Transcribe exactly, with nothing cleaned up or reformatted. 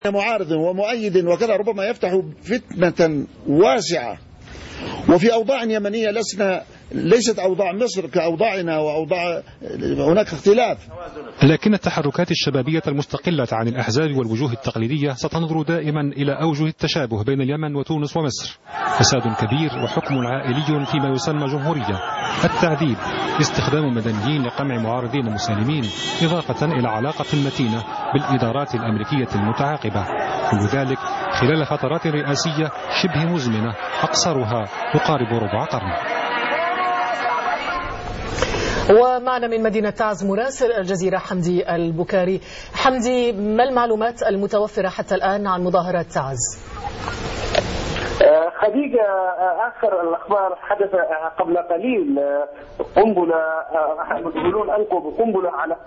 معارض ومؤيد وكذا ربما يفتح فتنة واسعة. وفي أوضاع يمنية لسنا ليست أوضاع مصر كأوضاعنا وأوضاع هناك اختلاف. لكن التحركات الشبابية المستقلة عن الأحزاب والوجوه التقليدية ستنظر دائما إلى أوجه التشابه بين اليمن وتونس ومصر: فساد كبير وحكم عائلي فيما يسمى جمهورية، التعذيب، استخدام مدنيين لقمع معارضين مسالمين، إضافة إلى علاقة متينة بالإدارات الأمريكية المتعاقبة، كل ذلك خلال فترات رئاسية شبه مزمنة أقصرها يقارب ربع قرن. ومعنا من مدينة تعز مراسل الجزيرة حمدي البكاري. حمدي، ما المعلومات المتوفرة حتى الآن عن مظاهرات تعز؟ خديجة، آخر الأخبار حدث قبل قليل قنبلة، يقولون ألقوا بقنبلة على